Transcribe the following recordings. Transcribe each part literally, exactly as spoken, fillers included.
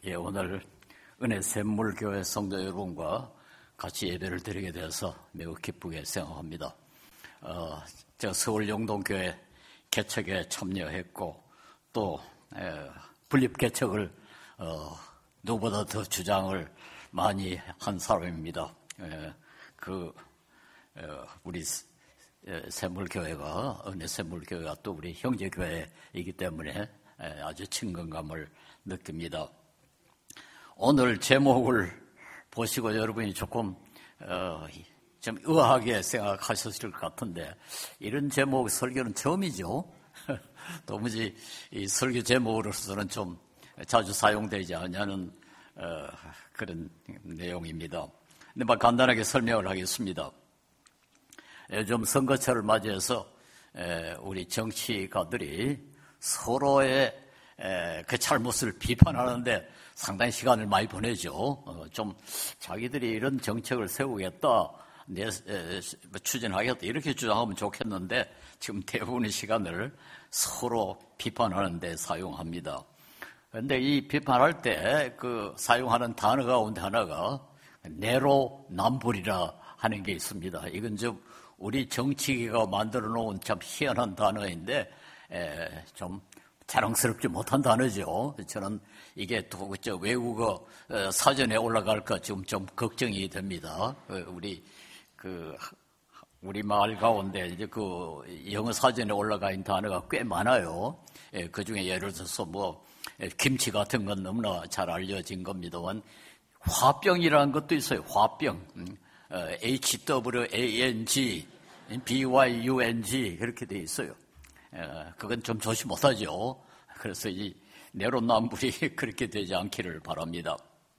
예, 오늘 은혜샘물교회 성도 여러분과 같이 예배를 드리게 되어서 매우 기쁘게 생각합니다. 어, 제가 서울 영동교회 개척에 참여했고 또 에, 분립 개척을 어, 누구보다 더 주장을 많이 한 사람입니다. 에, 그 에, 우리 샘물교회가 은혜샘물교회가 또 우리 형제교회이기 때문에 에, 아주 친근감을 느낍니다. 오늘 제목을 보시고 여러분이 조금 어, 좀 의아하게 생각하셨을 것 같은데 이런 제목 설교는 처음이죠. 도무지 이 설교 제목으로서는 좀 자주 사용되지 않는 어, 그런 내용입니다. 근데 막 간단하게 설명을 하겠습니다. 요즘 선거철을 맞이해서 에, 우리 정치가들이 서로의 에, 그 잘못을 비판하는데 상당히 시간을 많이 보내죠. 어, 좀 자기들이 이런 정책을 세우겠다, 내, 에, 추진하겠다 이렇게 주장하면 좋겠는데 지금 대부분의 시간을 서로 비판하는 데 사용합니다. 그런데 이 비판할 때 그 사용하는 단어 가운데 하나가 내로남불이라 하는 게 있습니다. 이건 좀 우리 정치계가 만들어 놓은 참 희한한 단어인데 에, 좀 자랑스럽지 못한 단어죠. 저는 이게 또 저 외국어 사전에 올라갈까 지금 좀 걱정이 됩니다. 우리 그 우리 말 가운데 이제 그 영어 사전에 올라가 있는 단어가 꽤 많아요. 그 중에 예를 들어서 뭐 김치 같은 건 너무나 잘 알려진 겁니다만 화병이라는 것도 있어요. 화병, 에이치 더블유 에이 엔 지, 비 와이 유 엔 지 그렇게 돼 있어요. 그건 좀 조심 못하죠. 그래서 이 내로남불이 그렇게 되지 않기를 바랍니다.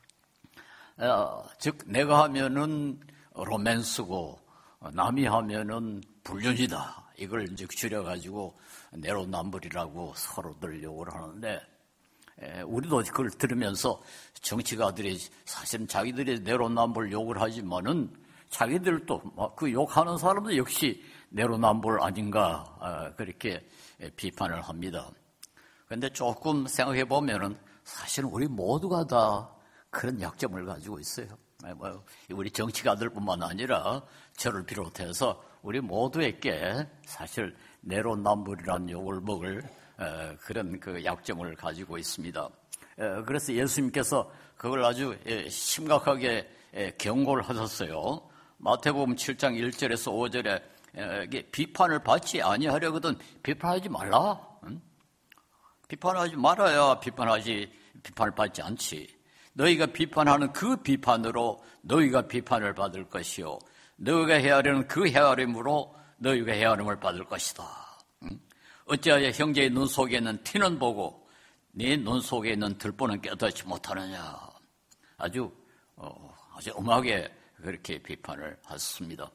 어, 즉 내가 하면은 로맨스고 남이 하면은 불륜이다. 이걸 이제 줄여가지고 내로남불이라고 서로들 욕을 하는데 에, 우리도 그걸 들으면서 정치가들이 사실은 자기들이 내로남불 욕을 하지만은 자기들도 그 욕하는 사람도 역시 내로남불 아닌가 어, 그렇게 비판을 합니다. 그런데 조금 생각해 보면은 사실은 우리 모두가 다 그런 약점을 가지고 있어요. 우리 정치가들뿐만 아니라 저를 비롯해서 우리 모두에게 사실 내로남불이라는 욕을 먹을 어, 그런 그 약점을 가지고 있습니다. 어, 그래서 예수님께서 그걸 아주 심각하게 경고를 하셨어요. 마태복음 칠 장 일 절에서 오 절에 비판을 받지 아니하려거든 비판하지 말라. 응? 비판하지 말아야 비판하지 비판을 받지 않지. 너희가 비판하는 그 비판으로 너희가 비판을 받을 것이요 너희가 헤아리는 그 헤아림으로 너희가 헤아림을 받을 것이다. 응? 어찌하여 형제의 눈 속에 있는 티는 보고 네 눈 속에 있는 들보는 깨닫지 못하느냐. 아주 어, 아주 엄하게 그렇게 비판을 하셨습니다.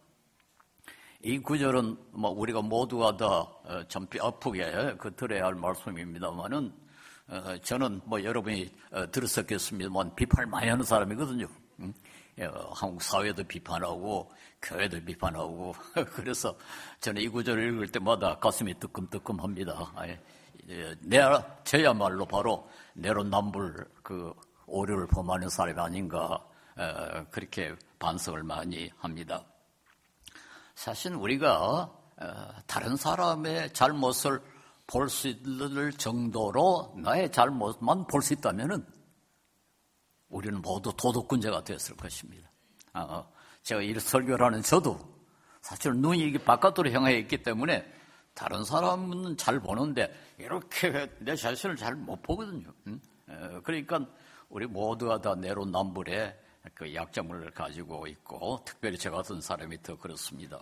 이 구절은 뭐 우리가 모두가 다 참 뼈아프게 그 들어야 할 말씀입니다만은 어, 저는 뭐 여러분이 어, 들었었겠습니다만 비판을 많이 하는 사람이거든요. 응? 어, 한국 사회도 비판하고 교회도 비판하고 그래서 저는 이 구절을 읽을 때마다 가슴이 뜨끔뜨끔합니다. 예, 내 저야말로 바로 내로남불 그 오류를 범하는 사람이 아닌가 어, 그렇게 반성을 많이 합니다. 사실 우리가 다른 사람의 잘못을 볼 수 있을 정도로 나의 잘못만 볼 수 있다면은 우리는 모두 도덕군자가 되었을 것입니다. 제가 이 설교를 하는 저도 사실 눈이 이게 바깥으로 향해 있기 때문에 다른 사람은 잘 보는데 이렇게 내 자신을 잘 못 보거든요. 그러니까 우리 모두가 다 내로남불에 그 약점을 가지고 있고 특별히 저 같은 사람이 더 그렇습니다.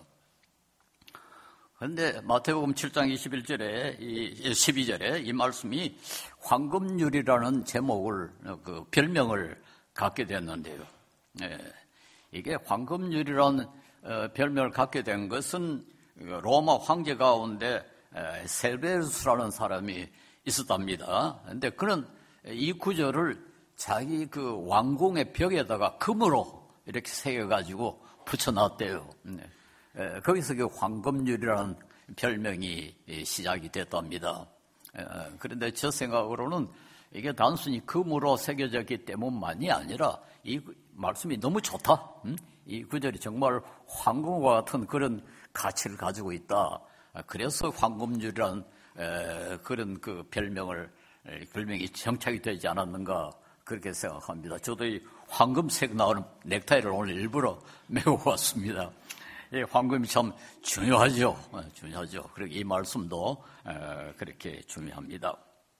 그런데 마태복음 칠 장 이십일 절에 이 십이 절에 이 말씀이 황금률이라는 제목을 그 별명을 갖게 됐는데요. 예, 이게 황금률이라는 어, 별명을 갖게 된 것은 로마 황제 가운데 셀베루스라는 사람이 있었답니다. 그런데 그는 이 구절을 자기 그 왕궁의 벽에다가 금으로 이렇게 새겨가지고 붙여놨대요. 에, 거기서 그 황금률이라는 별명이 시작이 됐답니다. 에, 그런데 저 생각으로는 이게 단순히 금으로 새겨져 있기 때문만이 아니라 이 말씀이 너무 좋다. 이 구절이 정말 황금과 같은 그런 가치를 가지고 있다. 그래서 황금률이라는 그런 그 별명을 별명이 정착이 되지 않았는가 그렇게 생각합니다. 저도 이 황금색 나오는 넥타이를 오늘 일부러 메고 왔습니다. 이 황금이 참 중요하죠. 중요하죠. 그리고 이 말씀도 그렇게 중요합니다.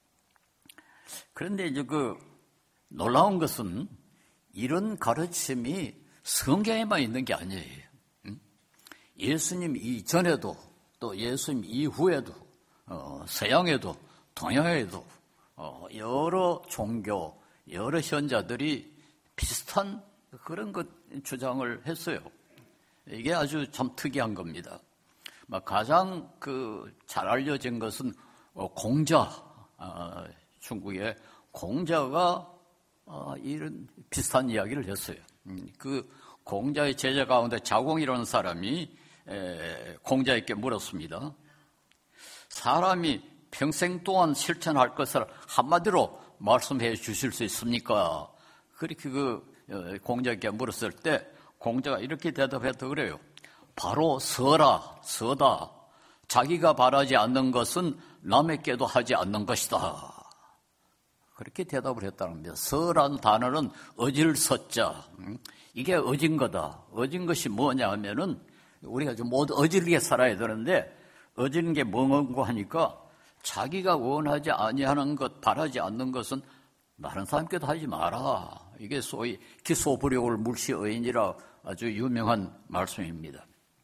그런데 이제 그 놀라운 것은 이런 가르침이 성경에만 있는 게 아니에요. 예수님 이전에도 또 예수님 이후에도 어, 서양에도 동양에도 어, 여러 종교, 여러 현자들이 비슷한 그런 것 주장을 했어요. 이게 아주 참 특이한 겁니다. 가장 그 잘 알려진 것은 공자, 어, 중국의 공자가 어, 이런 비슷한 이야기를 했어요. 음, 그 공자의 제자 가운데 자공이라는 사람이 에, 공자에게 물었습니다. 사람이 평생 동안 실천할 것을 한마디로 말씀해 주실 수 있습니까? 그렇게 그 어, 공자에게 물었을 때 공자가 이렇게 대답했다 그래요. 바로 서라, 서다. 자기가 바라지 않는 것은 남에게도 하지 않는 것이다. 그렇게 대답을 했다는 겁니다. 서라는 단어는 어질 서자. 이게 어진 거다. 어진 것이 뭐냐 하면은 우리가 좀 모두 어질게 살아야 되는데 어지는 게 뭐고 하니까 자기가 원하지 아니하는 것, 바라지 않는 것은 다른 사람께도 하지 마라. 이게 소위 기소불욕을 물시어인이라 아주 유명한 말씀입니다.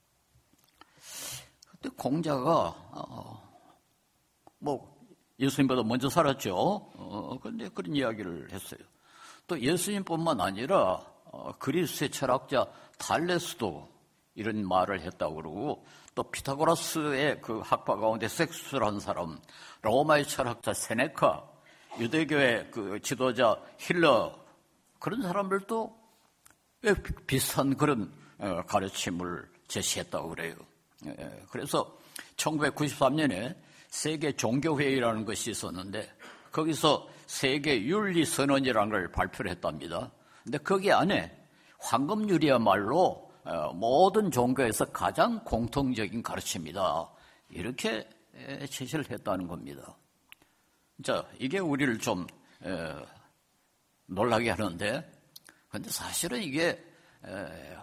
그때 공자가 어, 뭐 예수님보다 먼저 살았죠. 어, 그런데 그런 이야기를 했어요. 또 예수님뿐만 아니라 어, 그리스의 철학자 달레스도 이런 말을 했다고 그러고 또 피타고라스의 그 학파 가운데 섹수스라는 사람, 로마의 철학자 세네카, 유대교의 그 지도자 힐러 그런 사람들도 비슷한 그런 가르침을 제시했다고 그래요. 그래서 천구백구십삼 년에 세계 종교회의라는 것이 있었는데 거기서 세계 윤리선언이라는 걸 발표를 했답니다. 근데 거기 안에 황금률이야말로 모든 종교에서 가장 공통적인 가르침이다. 이렇게 제시를 했다는 겁니다. 자, 이게 우리를 좀 에, 놀라게 하는데, 근데 사실은 이게 에,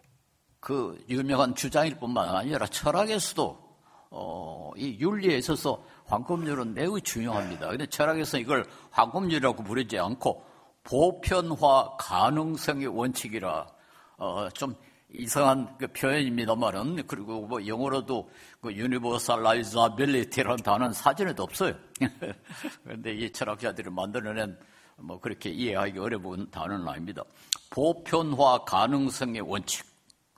그 유명한 주장일 뿐만 아니라 철학에서도 어, 이 윤리에 있어서 황금률은 매우 중요합니다. 근데 철학에서 이걸 황금률이라고 부르지 않고 보편화 가능성의 원칙이라 어, 좀 이상한 그 표현입니다만은 그리고 뭐 영어로도 그 universalizability라는 단어는 사전에도 없어요. 그런데 이 철학자들이 만들어낸 뭐 그렇게 이해하기 어려운 단어는 아닙니다. 보편화 가능성의 원칙.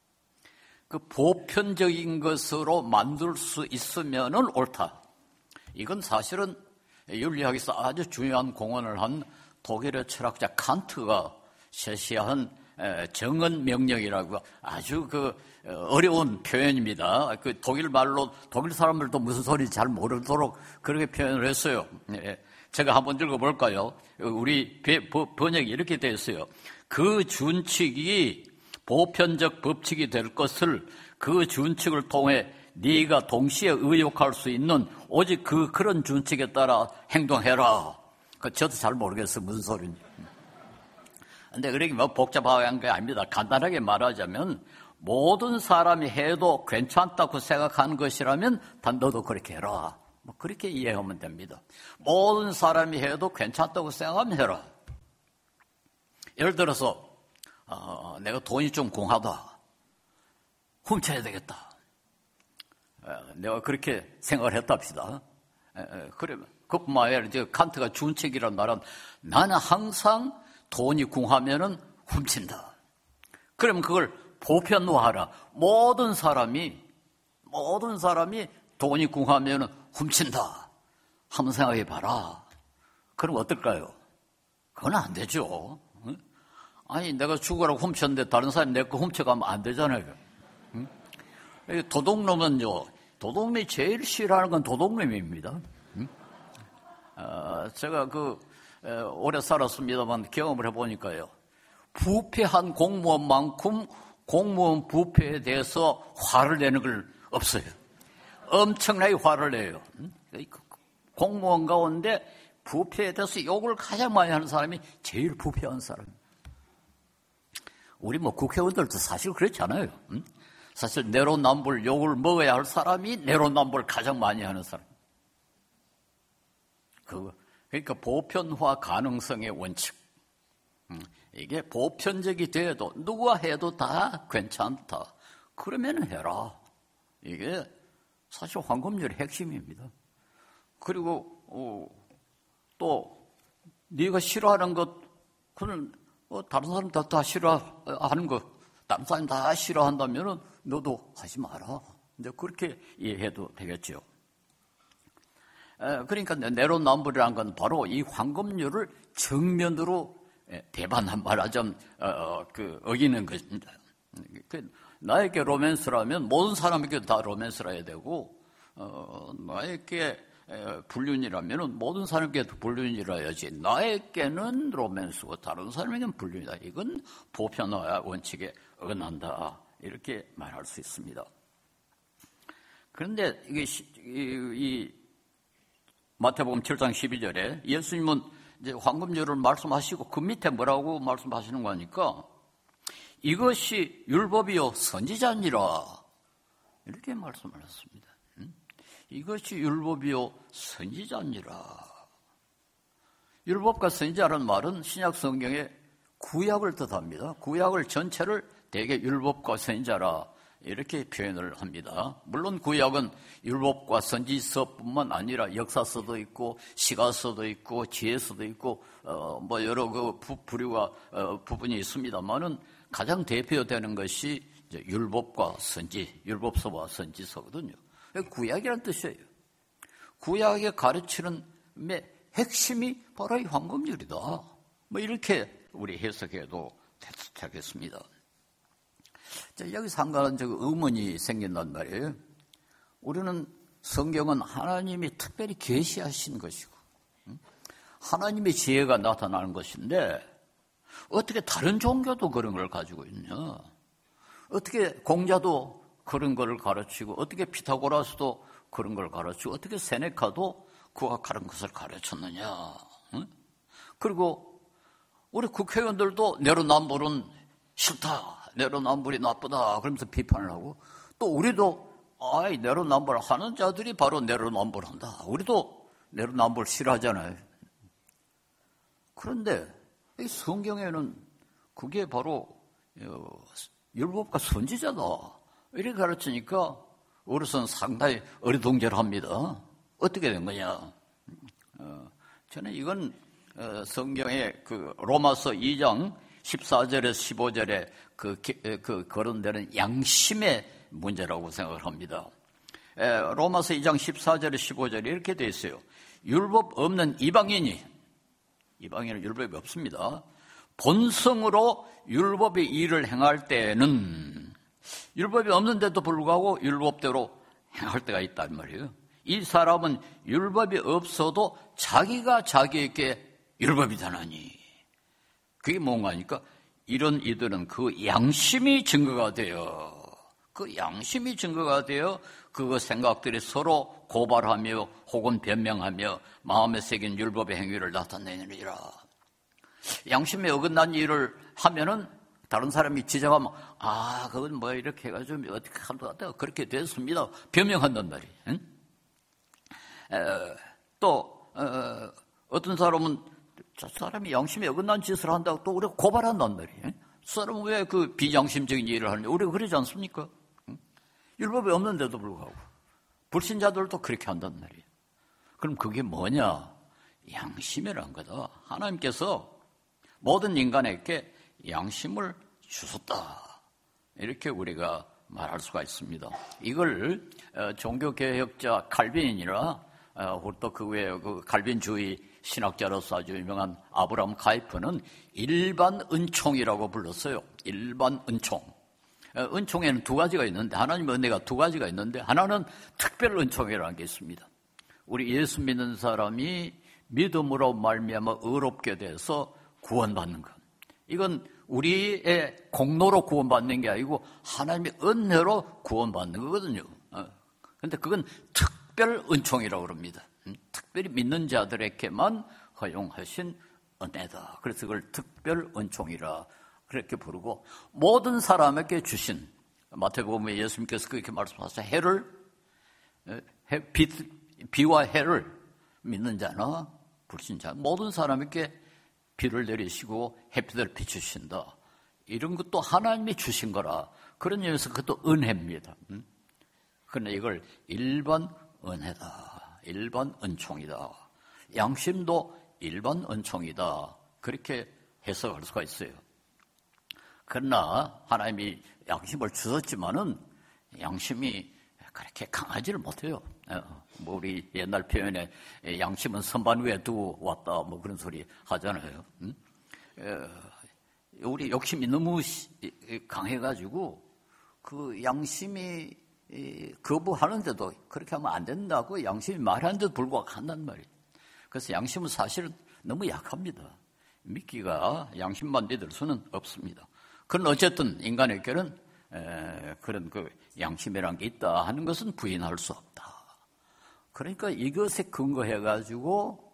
그 보편적인 것으로 만들 수 있으면은 옳다. 이건 사실은 윤리학에서 아주 중요한 공헌을 한 독일의 철학자 칸트가 제시한 정언 명령이라고 아주 그 어려운 표현입니다. 그 독일 말로 독일 사람들도 무슨 소리인지 잘 모르도록 그렇게 표현을 했어요. 제가 한번 읽어볼까요? 우리 번역이 이렇게 되어 있어요. 그 준칙이 보편적 법칙이 될 것을 그 준칙을 통해 네가 동시에 의욕할 수 있는 오직 그 그런 준칙에 따라 행동해라. 그 저도 잘 모르겠어요. 무슨 소리인지. 근데 그렇게 뭐 복잡한 게 아닙니다. 간단하게 말하자면 모든 사람이 해도 괜찮다고 생각하는 것이라면 단 너도 그렇게 해라. 뭐 그렇게 이해하면 됩니다. 모든 사람이 해도 괜찮다고 생각하면 해라. 예를 들어서 어, 내가 돈이 좀 공하다. 훔쳐야 되겠다. 에, 내가 그렇게 생각을 했답시다. 에, 에, 그러면 그뿐만 아니라 이제 칸트가 준칙이라는 말은 나는 항상 돈이 궁하면은 훔친다. 그러면 그걸 보편화하라. 모든 사람이 모든 사람이 돈이 궁하면은 훔친다. 한번 생각해 봐라. 그럼 어떨까요? 그건 안 되죠. 아니 내가 죽으라고 훔쳤는데 다른 사람이 내 거 훔쳐가면 안 되잖아요. 도둑놈은요. 도둑놈이 제일 싫어하는 건 도둑놈입니다. 어, 제가 그 오래 살았습니다만 경험을 해보니까요. 부패한 공무원만큼 공무원 부패에 대해서 화를 내는 걸 없어요. 엄청나게 화를 내요. 공무원 가운데 부패에 대해서 욕을 가장 많이 하는 사람이 제일 부패한 사람이에요. 우리 뭐 국회의원들도 사실 그렇지 않아요. 사실 내로남불 욕을 먹어야 할 사람이 내로남불 가장 많이 하는 사람. 그 그러니까 보편화 가능성의 원칙. 이게 보편적이 돼도 누가 해도 다 괜찮다. 그러면 해라. 이게 사실 황금률의 핵심입니다. 그리고 어, 또 네가 싫어하는 것 그는 어, 다른 사람 다, 다 싫어하는 거 다른 사람 다 싫어한다면은 너도 하지 마라. 이제 그렇게 이해해도 되겠죠. 에, 그러니까 내로남불이라는 건 바로 이 황금률을 정면으로 배반한 말하자면 어, 그 어기는 것입니다. 그, 나에게 로맨스라면 모든 사람에게 다 로맨스라 해야 되고 어, 나에게 불륜이라면 모든 사람에게도 불륜이라 해야지 나에게는 로맨스고 다른 사람에게는 불륜이다. 이건 보편화 원칙에 어긋난다. 이렇게 말할 수 있습니다. 그런데 이게 이, 이 마태복음 칠 장 십이 절에 예수님은 이제 황금률을 말씀하시고 그 밑에 뭐라고 말씀하시는 거니까 이것이 율법이요 선지자니라 이렇게 말씀을 했습니다. 이것이 율법이요 선지자니라. 율법과 선지자라는 말은 신약 성경의 구약을 뜻합니다. 구약을 전체를 대개 율법과 선지자라 이렇게 표현을 합니다. 물론 구약은 율법과 선지서뿐만 아니라 역사서도 있고 시가서도 있고 지혜서도 있고 어, 뭐 여러 그 부, 부류가 어, 부분이 있습니다만은 가장 대표되는 것이 이제 율법과 선지, 율법서와 선지서거든요. 구약이라는 뜻이에요. 구약에 가르치는 핵심이 바로 이 황금률이다. 뭐 이렇게 우리 해석해도 되겠습니다. 자, 여기서 한 가지 의문이 생긴단 말이에요. 우리는 성경은 하나님이 특별히 계시하신 것이고 하나님의 지혜가 나타나는 것인데 어떻게 다른 종교도 그런 걸 가지고 있냐? 어떻게 공자도 그런 걸 가르치고 어떻게 피타고라스도 그런 걸 가르치고 어떻게 세네카도 그와 다른 것을 가르쳤느냐? 응? 그리고 우리 국회의원들도 내로남불은 싫다. 내로남불이 나쁘다. 그러면서 비판을 하고 또 우리도 아이 내로남불 하는 자들이 바로 내로남불한다. 우리도 내로남불 싫어하잖아요. 그런데 이 성경에는 그게 바로 율법과 선지자다. 이렇게 가르치니까 어르신 상당히 어리둥절합니다. 어떻게 된 거냐? 어, 저는 이건 어, 성경의 그 로마서 이 장 십사 절에서 십오 절에 그, 그 거론되는 양심의 문제라고 생각을 합니다. 에, 로마서 이 장 십사 절에서 십오 절에 이렇게 되어 있어요. 율법 없는 이방인이 이방인은 율법이 없습니다. 본성으로 율법의 일을 행할 때에는 율법이 없는데도 불구하고 율법대로 행할 때가 있단 말이에요. 이 사람은 율법이 없어도 자기가 자기에게 율법이다나니 그게 뭔가 하니까 이런 이들은 그 양심이 증거가 돼요. 그 양심이 증거가 되어 그 생각들이 서로 고발하며 혹은 변명하며 마음에 새긴 율법의 행위를 나타내느니라. 양심에 어긋난 일을 하면은 다른 사람이 지적하면 아 그건 뭐 이렇게 해가지고 어떻게 한다 그렇게 됐습니다. 변명한단 말이에요. 응? 에, 또 어, 어떤 사람은 저 사람이 양심에 어긋난 짓을 한다고 또 우리가 고발한단 말이에요. 저 사람은 왜 그 비양심적인 일을 하는지 우리가 그러지 않습니까? 응? 율법이 없는데도 불구하고 불신자들도 그렇게 한단 말이에요. 그럼 그게 뭐냐? 양심이란 거다. 하나님께서 모든 인간에게 양심을 주셨다. 이렇게 우리가 말할 수가 있습니다. 이걸 종교개혁자 칼빈이나 또 그 외에 그 칼빈주의 신학자로서 아주 유명한 아브라함 카이프는 일반 은총이라고 불렀어요. 일반 은총. 은총에는 두 가지가 있는데 하나님의 은혜가 두 가지가 있는데 하나는 특별 은총이라는 게 있습니다. 우리 예수 믿는 사람이 믿음으로 말미암아 의롭게 돼서 구원받는 것. 이건 우리의 공로로 구원받는 게 아니고 하나님의 은혜로 구원받는 거거든요. 그런데 그건 특별 은총이라고 그럽니다. 특별히 믿는 자들에게만 허용하신 은혜다. 그래서 그걸 특별 은총이라 그렇게 부르고, 모든 사람에게 주신, 마태복음에 예수님께서 그렇게 말씀하셔서 해를, 해, 비, 비와 해를 믿는 자나 불신자 모든 사람에게 비를 내리시고 햇빛을 비추신다. 이런 것도 하나님이 주신 거라. 그런 의미에서 그것도 은혜입니다. 그러나 이걸 일반 은혜다, 일반 은총이다, 양심도 일반 은총이다, 그렇게 해석할 수가 있어요. 그러나 하나님이 양심을 주셨지만은 양심이 그렇게 강하지를 못해요. 뭐 우리 옛날 표현에 양심은 선반 위에 두고 왔다, 뭐 그런 소리 하잖아요. 우리 욕심이 너무 강해가지고 그 양심이 거부하는데도 그렇게 하면 안 된다고 양심이 말하는데도 불구하고 한단 말이에요. 그래서 양심은 사실은 너무 약합니다. 믿기가 양심만 믿을 수는 없습니다. 그건 어쨌든 인간에게는 에, 그런 그 양심이란 게 있다 하는 것은 부인할 수 없다. 그러니까 이것에 근거해가지고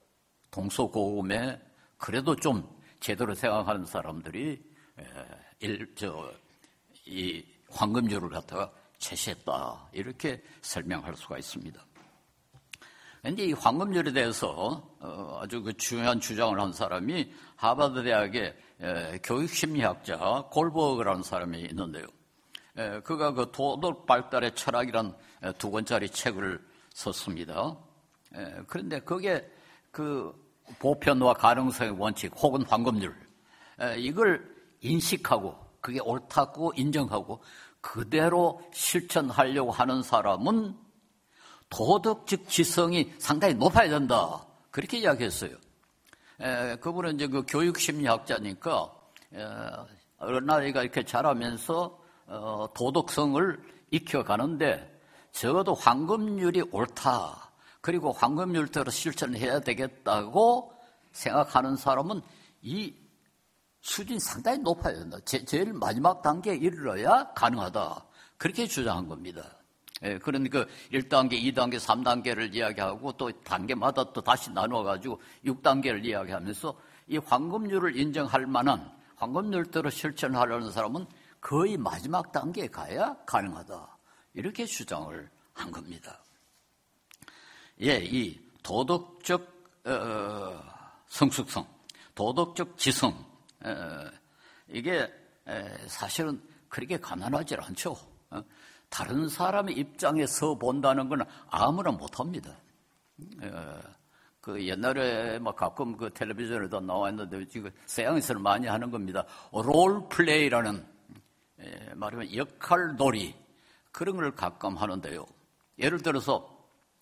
동서고금에 그래도 좀 제대로 생각하는 사람들이 에, 일, 저, 이 황금률을 갖다가 제시했다, 이렇게 설명할 수가 있습니다. 그런데 이 황금률에 대해서 아주 그 중요한 주장을 한 사람이 하버드 대학의 교육심리학자 골버그라는 사람이 있는데요. 그가 그 도덕 발달의 철학이란 두 권짜리 책을 썼습니다. 그런데 그게 그 보편화 가능성의 원칙 혹은 황금률, 이걸 인식하고 그게 옳다고 인정하고 그대로 실천하려고 하는 사람은 도덕적 지성이 상당히 높아야 된다, 그렇게 이야기했어요. 에, 그분은 이제 그 교육심리학자니까, 에, 어린아이가 이렇게 자라면서 어, 도덕성을 익혀가는데 적어도 황금률이 옳다, 그리고 황금률대로 실천해야 되겠다고 생각하는 사람은 이 수준이 상당히 높아야 된다. 제, 제일 마지막 단계에 이르러야 가능하다, 그렇게 주장한 겁니다. 예, 그러니까 일 단계, 이 단계, 삼 단계를 이야기하고 또 단계마다 또 다시 나누어가지고 육 단계를 이야기하면서 이 황금률을 인정할 만한 황금률대로 실천하려는 사람은 거의 마지막 단계에 가야 가능하다, 이렇게 주장을 한 겁니다. 예, 이 도덕적 어, 성숙성, 도덕적 지성, 어, 이게 에, 사실은 그렇게 가난하지 않죠. 어? 다른 사람의 입장에서 본다는 건 아무나 못합니다. 그 옛날에 막 가끔 그 텔레비전에도 나왔는데 지금 서양에서는 많이 하는 겁니다. 롤 플레이라는, 말하면 역할 놀이, 그런 걸 가끔 하는데요. 예를 들어서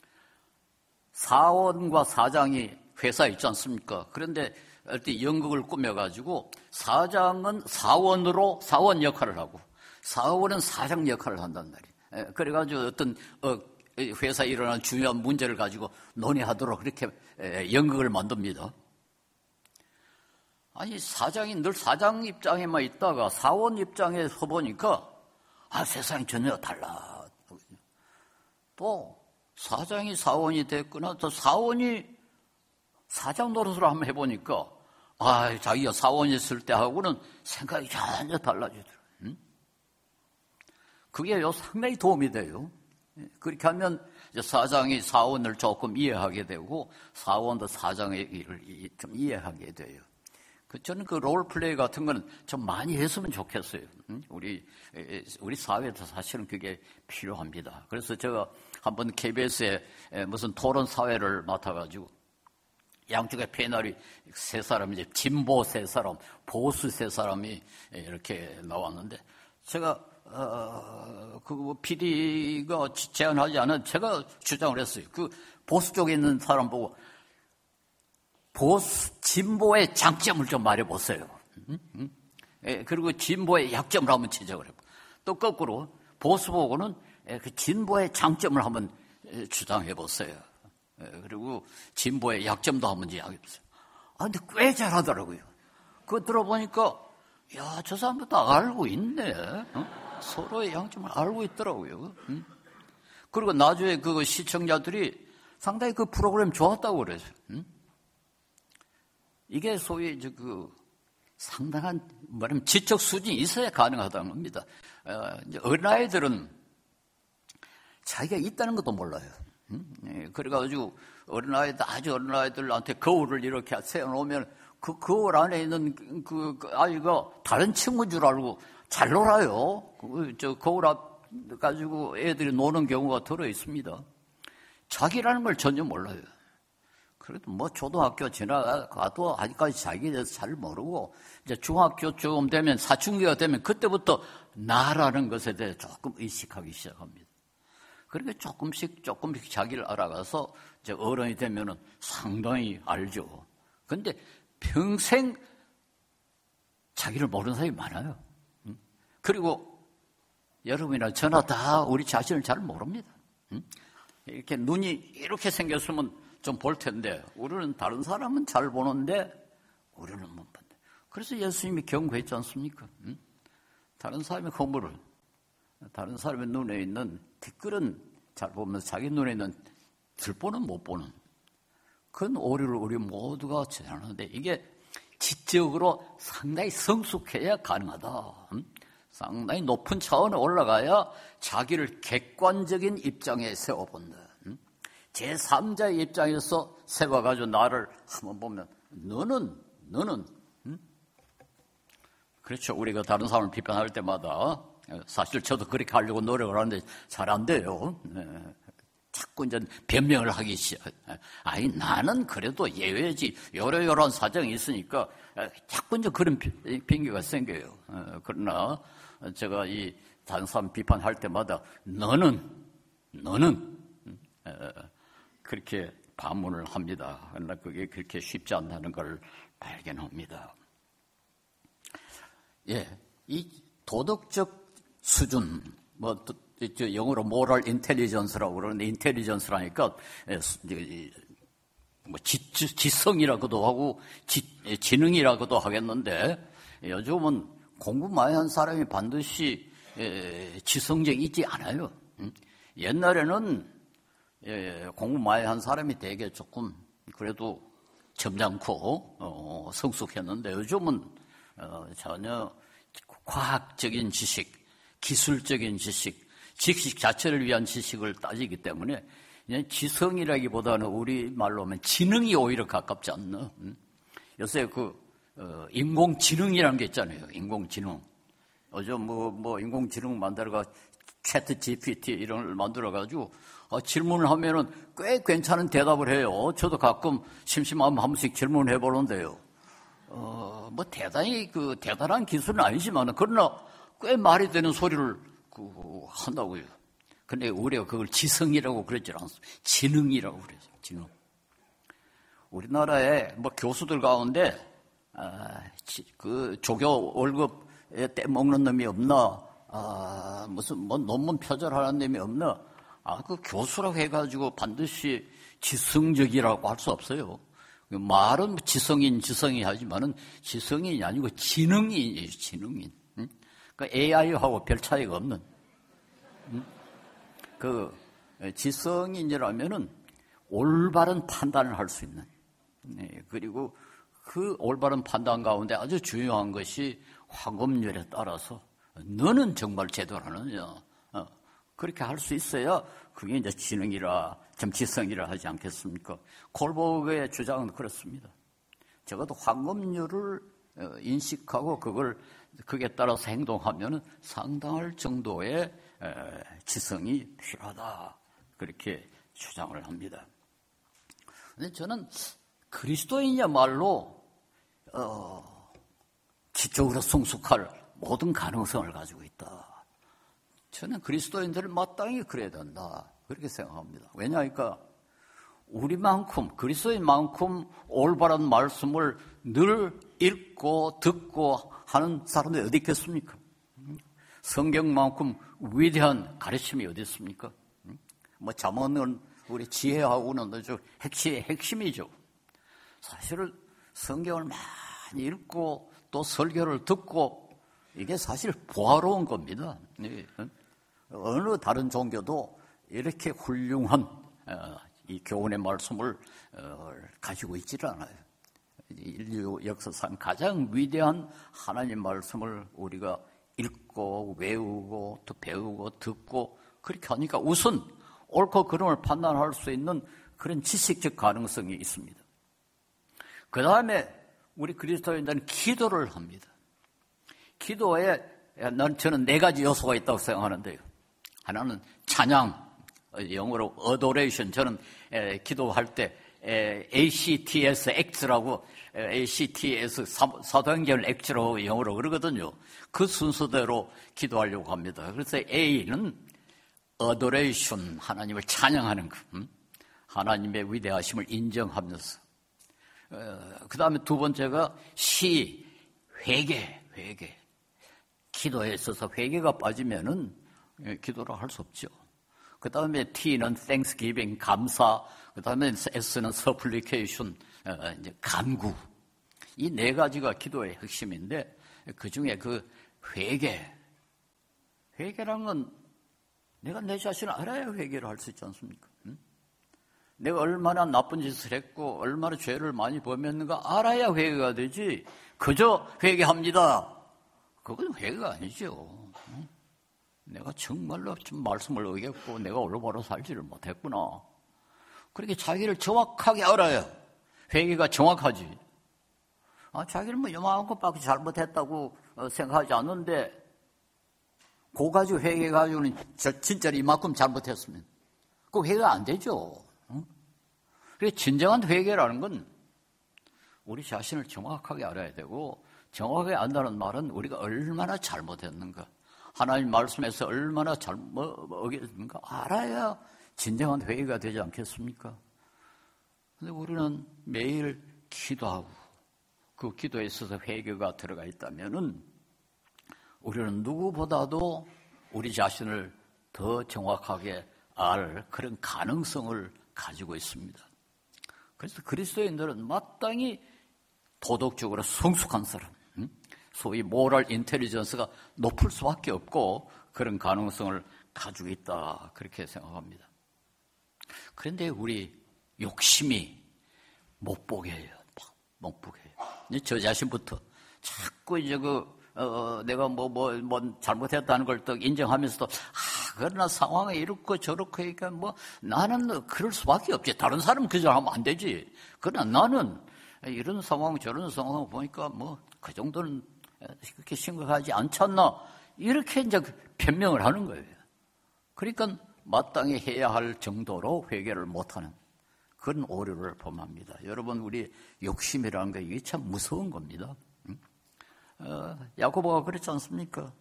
사원과 사장이 회사에 있지 않습니까? 그런데 어떤 연극을 꾸며가지고 사장은 사원으로 사원 역할을 하고 사원은 사장 역할을 한단 말이에요. 그래가지고 어떤 회사에 일어난 중요한 문제를 가지고 논의하도록 그렇게 연극을 만듭니다. 아니, 사장이 늘 사장 입장에만 있다가 사원 입장에 서보니까 아, 세상이 전혀 달라. 또 사장이 사원이 됐거나 또 사원이 사장 노릇을 한번 해보니까 아, 자기가 사원이 있을 때하고는 생각이 전혀 달라지더라고요. 그게 요 상당히 도움이 돼요. 그렇게 하면 사장이 사원을 조금 이해하게 되고 사원도 사장의 일을 좀 이해하게 돼요. 저는 그 롤플레이 같은 거는 좀 많이 했으면 좋겠어요. 우리, 우리 사회에서 사실은 그게 필요합니다. 그래서 제가 한번 케이비에스에 무슨 토론 사회를 맡아가지고 양쪽에 패널이 세 사람, 이제 진보 세 사람, 보수 세 사람이 이렇게 나왔는데 제가 어, 그, 피디가 제안하지 않은 제가 주장을 했어요. 그, 보수 쪽에 있는 사람 보고, 보수, 진보의 장점을 좀 말해보세요. 응? 응? 예, 그리고 진보의 약점을 한번 지적을 해보. 또 거꾸로, 보수 보고는 그 진보의 장점을 한번 주장해보세요. 그리고 진보의 약점도 한번 이야기해보세요. 아, 근데 꽤 잘하더라고요. 그거 들어보니까, 야, 저 사람도 다 알고 있네. 어? 서로의 양점을 알고 있더라고요. 응? 그리고 나중에 그 시청자들이 상당히 그 프로그램 좋았다고 그랬어요. 응? 이게 소위 이제 그 상당한 뭐냐면 지적 수준이 있어야 가능하다는 겁니다. 어, 이제 어린아이들은 자기가 있다는 것도 몰라요. 응? 예, 그래가지고 어린아이들, 아주 어린아이들한테 거울을 이렇게 세워놓으면 그 거울 안에 있는 그, 그 아이가 다른 친구인 줄 알고 잘 놀아요. 그, 저 거울 앞 가지고 애들이 노는 경우가 들어 있습니다. 자기라는 걸 전혀 몰라요. 그래도 뭐 초등학교 지나가도 아직까지 자기에 대해서 잘 모르고 이제 중학교쯤 되면 사춘기가 되면 그때부터 나라는 것에 대해 조금 의식하기 시작합니다. 그렇게 조금씩 조금씩 자기를 알아가서 이제 어른이 되면은 상당히 알죠. 그런데 평생 자기를 모르는 사람이 많아요. 그리고 여러분이나 저나 다 우리 자신을 잘 모릅니다. 이렇게 눈이 이렇게 생겼으면 좀 볼 텐데 우리는 다른 사람은 잘 보는데 우리는 못 본다. 그래서 예수님이 경고했지 않습니까? 다른 사람의 허물을 다른 사람의 눈에 있는 티끌은 잘 보면서 자기 눈에 있는 들보는 못 보는 그런 오류를 우리 모두가 저지하는데 이게 지적으로 상당히 성숙해야 가능하다. 상당히 높은 차원에 올라가야 자기를 객관적인 입장에 세워본다. 제삼자의 입장에서 세워가지고 나를 한번 보면 너는 너는 응? 그렇죠. 우리가 다른 사람을 비판할 때마다 사실 저도 그렇게 하려고 노력을 하는데 잘 안 돼요. 네. 자꾸 이제 변명을 하기 시작. 아니 나는 그래도 예외지. 여러여러한 사정이 있으니까 자꾸 이제 그런 핑계가 생겨요. 그러나 제가 이 다른 사람 비판할 때마다 너는 너는 그렇게 반문을 합니다. 그러나 그게 그렇게 쉽지 않다는 걸 발견합니다. 예, 이 도덕적 수준, 뭐 영어로 모럴 인텔리전스라고 그러는데 인텔리전스라니까 뭐 지, 지성이라고도 하고 지, 지능이라고도 하겠는데 요즘은 공부 많이 한 사람이 반드시 지성적이지 않아요. 옛날에는 예, 공부 많이 한 사람이 되게 조금 그래도 점잖고 어, 성숙했는데 요즘은 어, 전혀 과학적인 지식, 기술적인 지식, 지식 자체를 위한 지식을 따지기 때문에 그냥 지성이라기보다는 우리 말로 하면 지능이 오히려 가깝지 않나. 음? 요새 그 어, 인공지능이라는 게 있잖아요. 인공지능. 요즘 뭐, 뭐 인공지능 만들어가 채트 지피티 이런 걸 만들어가지고 어, 질문을 하면은 꽤 괜찮은 대답을 해요. 저도 가끔 심심하면 한 번씩 질문을 해보는데요. 어, 뭐 대단히 그 대단한 기술은 아니지만 그러나 꽤 말이 되는 소리를 그 한다고요. 근데 우리가 그걸 지성이라고 그러지 않습니다. 지능이라고 그래요. 지능. 우리나라에 뭐 교수들 가운데 아, 그 조교 월급에 떼먹는 놈이 없나? 아, 무슨 뭐 논문 표절하는 놈이 없나? 아, 그 교수라고 해가지고 반드시 지성적이라고 할 수 없어요. 말은 지성인, 지성이 하지만은 지성인이 아니고 지능인이에요, 지능인. 응? 그 에이아이하고 별 차이가 없는. 응? 그 지성인이라면은 올바른 판단을 할 수 있는. 네, 그리고 그 올바른 판단 가운데 아주 중요한 것이 화법률에 따라서 너는 정말 제대로 하느냐. 어, 그렇게 할 수 있어야 그게 이제 지능이라, 좀 지성이라 하지 않겠습니까? 콜버그의 주장은 그렇습니다. 적어도 황금률을 인식하고 그걸, 그게 따라서 행동하면 상당할 정도의 지성이 필요하다. 그렇게 주장을 합니다. 근데 저는 그리스도인이야말로, 어, 지적으로 성숙할 모든 가능성을 가지고 있다. 저는 그리스도인들은 마땅히 그래야 된다. 그렇게 생각합니다. 왜냐하니까 우리만큼, 그리스도인만큼 올바른 말씀을 늘 읽고 듣고 하는 사람들이 어디 있겠습니까? 성경만큼 위대한 가르침이 어디 있습니까? 뭐 잠언은 우리 지혜하고는 아주 핵심의 핵심이죠. 사실은 성경을 많이 읽고 또 설교를 듣고 이게 사실 보화로운 겁니다. 어느 다른 종교도 이렇게 훌륭한 이 교훈의 말씀을 가지고 있지를 않아요. 인류 역사상 가장 위대한 하나님 말씀을 우리가 읽고 외우고 또 배우고 듣고 그렇게 하니까 우선 옳고 그름을 판단할 수 있는 그런 지식적 가능성이 있습니다. 그 다음에 우리 그리스도인들은 기도를 합니다. 기도에 난 저는 네 가지 요소가 있다고 생각하는데요. 하나는 찬양, 영어로 adoration. 저는 에, 기도할 때 에, 에이씨티에스 X라고 에이씨티에스 사도행전 X라고 영어로 그러거든요. 그 순서대로 기도하려고 합니다. 그래서 A는 adoration, 하나님을 찬양하는 것, 하나님의 위대하심을 인정하면서. 그 다음에 두 번째가 C, 회개, 회개. 기도에 있어서 회개가 빠지면은 기도를 할 수 없죠. 그 다음에 T는 thanksgiving, 감사. 그 다음에 S는 supplication, 이제 간구. 이 네 가지가 기도의 핵심인데 그 중에 그 회개. 회개라는 건 내가 내 자신을 알아야 회개를 할 수 있지 않습니까? 응? 내가 얼마나 나쁜 짓을 했고 얼마나 죄를 많이 범했는가 알아야 회개가 되지. 그저 회개합니다. 그건 회개가 아니죠. 응? 내가 정말로 좀 말씀을 어겼고 내가 올바로 살지를 못했구나. 그렇게 자기를 정확하게 알아야 회개가 정확하지. 아, 자기를 뭐 요만한 것밖에 잘못했다고 생각하지 않는데 그거 가지고 회개 가지고는 저 진짜로 이만큼 잘못했으면 그 회개가 안 되죠. 응? 그래서 진정한 회개라는 건 우리 자신을 정확하게 알아야 되고 정확하게 안다는 말은 우리가 얼마나 잘못했는가 하나님 말씀에서 얼마나 잘못 어겼는가 알아야 진정한 회개가 되지 않겠습니까? 그런데 우리는 매일 기도하고 그 기도에 있어서 회개가 들어가 있다면은 우리는 누구보다도 우리 자신을 더 정확하게 알 그런 가능성을 가지고 있습니다. 그래서 그리스도인들은 마땅히 도덕적으로 성숙한 사람, 소위 모럴 인텔리전스가 높을 수밖에 없고 그런 가능성을 가지고 있다 그렇게 생각합니다. 그런데 우리 욕심이 못 보게 해요. 못 보게 해요. 저 자신부터 자꾸 이제 그 어, 내가 뭐, 뭐, 뭐, 잘못했다는 걸 또 인정하면서도, 아, 그러나 상황이 이렇고 저렇고, 그러니까 뭐, 나는 그럴 수밖에 없지. 다른 사람은 그저 하면 안 되지. 그러나 나는 이런 상황, 저런 상황 보니까 뭐, 그 정도는 그렇게 심각하지 않잖나. 이렇게 이제 변명을 하는 거예요. 그러니까 마땅히 해야 할 정도로 회개를 못하는 그런 오류를 범합니다. 여러분, 우리 욕심이라는 게 이게 참 무서운 겁니다. 어, 야고보가 그렇지 않습니까?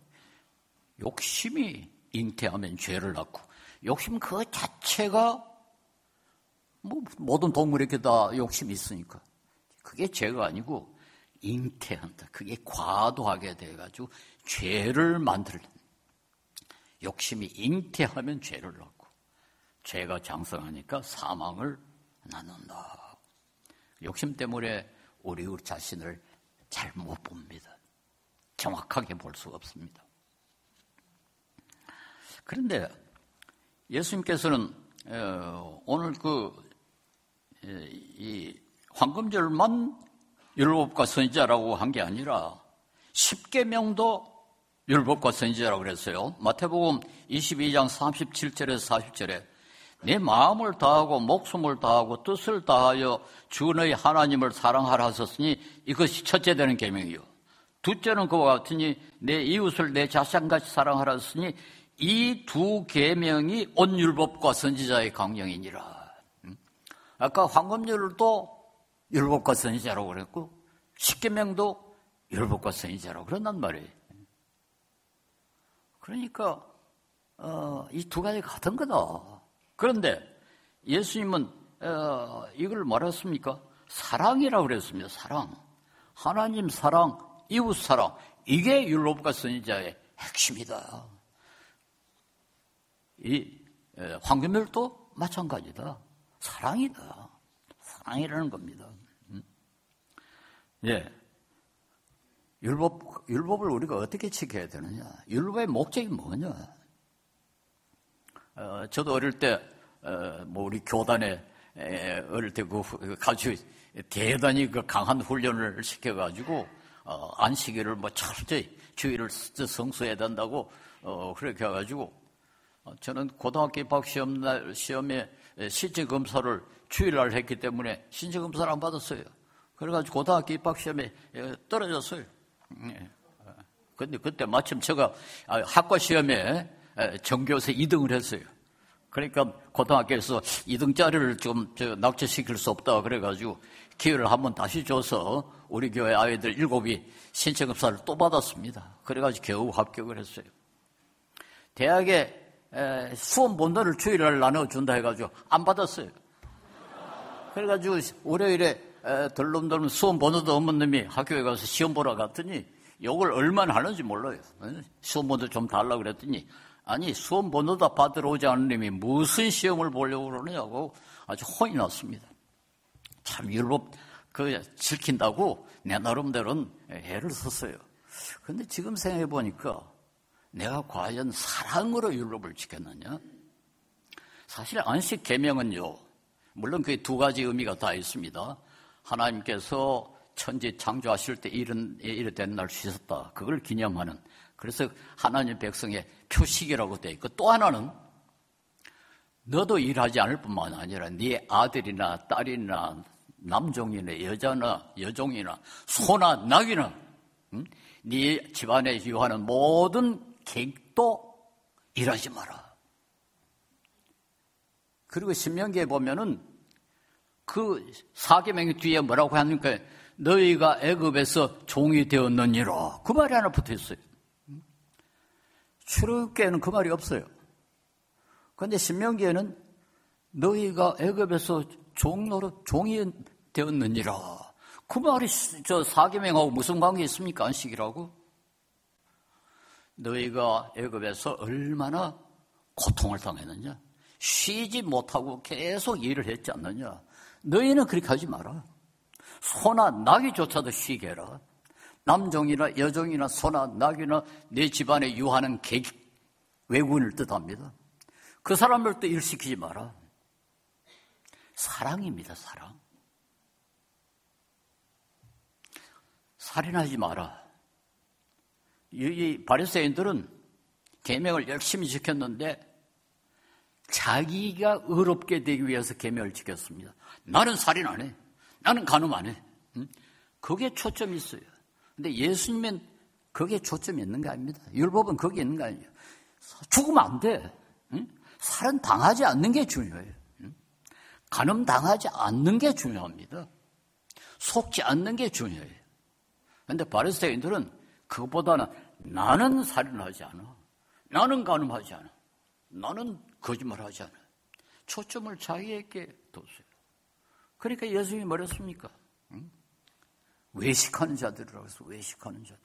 욕심이 잉태하면 죄를 낳고 욕심 그 자체가 뭐 모든 동물에게 다 욕심이 있으니까 그게 죄가 아니고 잉태한다. 그게 과도하게 돼가지고 죄를 만들는 욕심이 잉태하면 죄를 낳고 죄가 장성하니까 사망을 낳는다. 욕심 때문에 우리 우리 자신을 잘 못 봅니다. 정확하게 볼 수가 없습니다. 그런데 예수님께서는 오늘 그 이 황금절만 율법과 선지자라고 한 게 아니라 십계명도 율법과 선지자라고 그랬어요. 마태복음 이십이 장 삼십칠 절에서 사십 절에 내 마음을 다하고 목숨을 다하고 뜻을 다하여 주 너희 하나님을 사랑하라 하셨으니 이것이 첫째 되는 계명이요. 둘째는 그와 같으니 내 이웃을 내 자신같이 사랑하라 하셨으니 이 두 계명이 온 율법과 선지자의 강령이니라. 아까 황금률도 율법과 선지자라고 그랬고 십계명도 율법과 선지자라고 그런단 말이에요. 그러니까 어, 이 두 가지 같은 거다. 그런데 예수님은 어, 이걸 말했습니까? 사랑이라고 그랬습니다. 사랑. 하나님 사랑, 이웃 사랑. 이게 율법과 선지자의 핵심이다. 이 황금률도 마찬가지다. 사랑이다. 사랑이라는 겁니다. 음? 예. 율법, 율법을 우리가 어떻게 지켜야 되느냐? 율법의 목적이 뭐냐? 어, 저도 어릴 때, 어, 뭐, 우리 교단에, 에, 어릴 때 그, 아주 대단히 그 강한 훈련을 시켜가지고, 어, 안식일을 뭐 철저히 주의를 성수해야 된다고, 어, 그렇게 해가지고, 어, 저는 고등학교 입학 시험 날, 시험에 신체 검사를 주일날 했기 때문에 신체 검사를 안 받았어요. 그래가지고 고등학교 입학 시험에 떨어졌어요. 근데 그때 마침 제가 학과 시험에 전교에서 이 등을 했어요. 그러니까 고등학교에서 이 등짜리를 좀 낙제시킬 수 없다 그래가지고 기회를 한번 다시 줘서 우리 교회 아이들 일곱이 신체 검사를 또 받았습니다. 그래가지고 겨우 합격을 했어요. 대학에 수험 본도를 주일날 나눠준다 해가지고 안 받았어요. 그래가지고 월요일에 덜렁덜렁 수험 번호도 없는 놈이 학교에 가서 시험 보러 갔더니 욕을 얼마나 하는지 몰라요. 시험 번호 좀 달라고 그랬더니 아니 수험 번호도 받으러 오지 않은 놈이 무슨 시험을 보려고 그러느냐고 아주 혼이 났습니다. 참 율법 그 지킨다고 내 나름대로는 애를 썼어요. 그런데 지금 생각해 보니까 내가 과연 사랑으로 율법을 지켰느냐? 사실 안식 계명은요. 물론 그 두 가지 의미가 다 있습니다. 하나님께서 천지 창조하실 때 이른, 이래 된 날 쉬셨다. 그걸 기념하는. 그래서 하나님 백성의 표식이라고 되어 있고 또 하나는 너도 일하지 않을 뿐만 아니라 네 아들이나 딸이나 남종이나 여자나 여종이나 소나 낙이나 응? 네 집안에 유하는 모든 객도 일하지 마라. 그리고 신명기에 보면은 그 사계명의 뒤에 뭐라고 하니까 너희가 애굽에서 종이 되었느니라. 그 말이 하나 붙어 있어요. 출애굽기에는 그 말이 없어요. 그런데 신명기에는 너희가 애굽에서 종노릇 종이 되었느니라. 그 말이 저 사계명하고 무슨 관계 있습니까? 안식이라고? 너희가 애굽에서 얼마나 고통을 당했느냐? 쉬지 못하고 계속 일을 했지 않느냐? 너희는 그렇게 하지 마라. 소나 나귀조차도 쉬게 해라. 남종이나 여종이나 소나 나귀나 내 집안에 유하는 객, 외국인을 뜻합니다. 그 사람들도 일시키지 마라. 사랑입니다. 사랑. 살인하지 마라. 이 바리새인들은 계명을 열심히 지켰는데 자기가 의롭게 되기 위해서 계명을 지켰습니다. 나는 살인 안 해. 나는 간음 안 해. 거기에 초점이 있어요. 근데 예수님은 거기에 초점이 있는 거 아닙니다. 율법은 거기에 있는 거 아니에요. 죽으면 안 돼. 살은 당하지 않는 게 중요해요. 간음 당하지 않는 게 중요합니다. 속지 않는 게 중요해요. 그런데 바리새인들은 그것보다는 나는 살인하지 않아. 나는 간음하지 않아. 나는 거짓말하지 않아. 초점을 자기에게 뒀어요. 그러니까 예수님이 뭐랬습니까? 응? 외식하는 자들이라고 해서 외식하는 자들.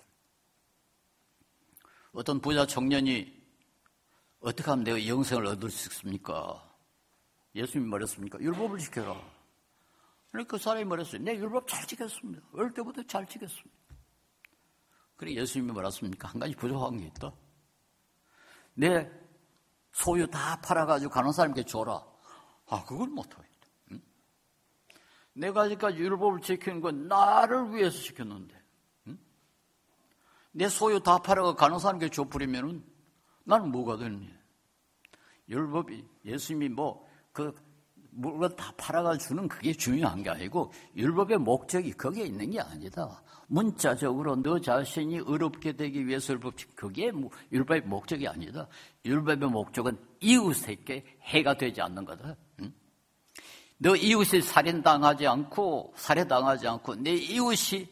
어떤 부자 청년이 어떻게 하면 내가 영생을 얻을 수 있습니까? 예수님이 뭐랬습니까? 율법을 지켜라. 그러니까 그 사람이 뭐랬어요? 내 율법 잘 지켰습니다. 어릴 때부터 잘 지켰습니다. 그래 예수님이 뭐랬습니까? 한 가지 부족한 게 있다. 내 소유 다 팔아가지고 가는 사람에게 줘라. 아, 그걸 못하겠다. 응? 내가 아직까지 율법을 지키는 건 나를 위해서 지켰는데, 응? 내 소유 다 팔아가 가는 사람에게 줘버리면은 나는 뭐가 되느냐? 율법이, 예수님이 뭐, 그, 물건 다 팔아가 주는 그게 중요한 게 아니고, 율법의 목적이 거기에 있는 게 아니다. 문자적으로 너 자신이 의롭게 되기 위해서 율법, 그게 율법의 목적이 아니다. 율법의 목적은 이웃에게 해가 되지 않는 거다. 응? 너 이웃이 살인당하지 않고, 살해당하지 않고, 내 이웃이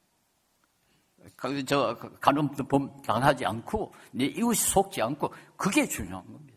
저 간음 당하지 않고, 내 이웃이 속지 않고, 그게 중요한 겁니다.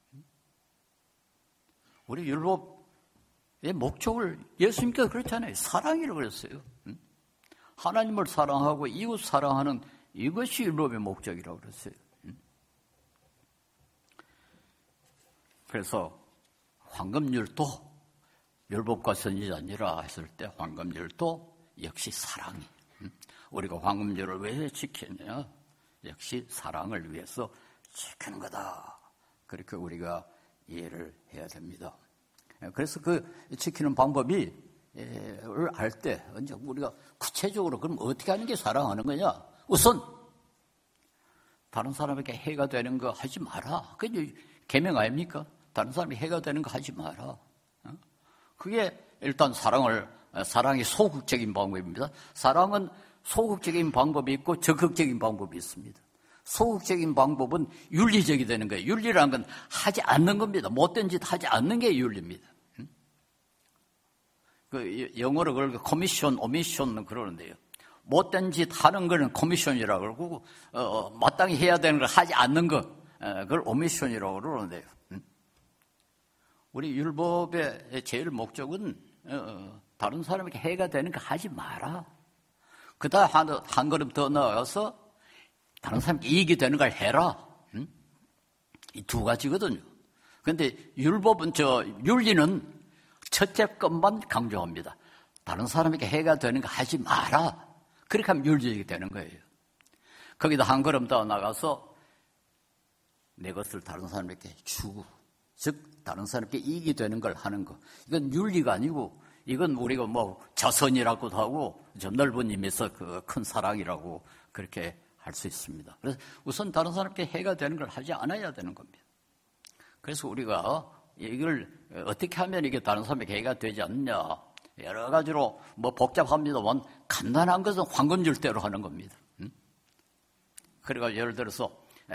우리 율법의 목적을 예수님께서 그렇잖아요. 사랑이라고 그랬어요. 응? 하나님을 사랑하고 이웃 사랑하는 이것이 율법의 목적이라고 그랬어요. 그래서 황금률도 율법과 선지자니라 했을 때 황금률도 역시 사랑이. 우리가 황금률을 왜 지키냐? 역시 사랑을 위해서 지키는 거다. 그렇게 우리가 이해를 해야 됩니다. 그래서 그 지키는 방법이 알 때 언제 우리가 구체적으로 그럼 어떻게 하는 게 사랑하는 거냐? 우선 다른 사람에게 해가 되는 거 하지 마라. 그게 계명 아닙니까? 다른 사람이 해가 되는 거 하지 마라. 그게 일단 사랑을 사랑이 소극적인 방법입니다. 사랑은 소극적인 방법이 있고 적극적인 방법이 있습니다. 소극적인 방법은 윤리적이 되는 거예요. 윤리라는 건 하지 않는 겁니다. 못된 짓 하지 않는 게 윤리입니다. 그 영어로 그걸 커미션, 오미션 그러는데요. 못된 짓 하는 거는 커미션이라고 그러고 어, 마땅히 해야 되는 걸 하지 않는 거 그걸 오미션이라고 그러는데요. 우리 율법의 제일 목적은 어, 다른 사람에게 해가 되는 거 하지 마라. 그다음 한, 한 걸음 더 나아가서 다른 사람에게 이익이 되는 걸 해라. 응? 이 두 가지거든요. 그런데 율법은 저 윤리는 첫째 것만 강조합니다. 다른 사람에게 해가 되는 거 하지 마라. 그렇게 하면 윤리적이 되는 거예요. 거기다 한 걸음 더 나가서 내 것을 다른 사람에게 주고, 즉 다른 사람에게 이익이 되는 걸 하는 거. 이건 윤리가 아니고 이건 우리가 뭐 자선이라고도 하고 좀 넓은 의미에서 그 큰 사랑이라고 그렇게 할 수 있습니다. 그래서 우선 다른 사람께 해가 되는 걸 하지 않아야 되는 겁니다. 그래서 우리가 이걸 어떻게 하면 이게 다른 사람에게 해가 되지 않느냐. 여러 가지로 뭐 복잡합니다만 간단한 것은 황금줄대로 하는 겁니다. 응? 그러니까 예를 들어서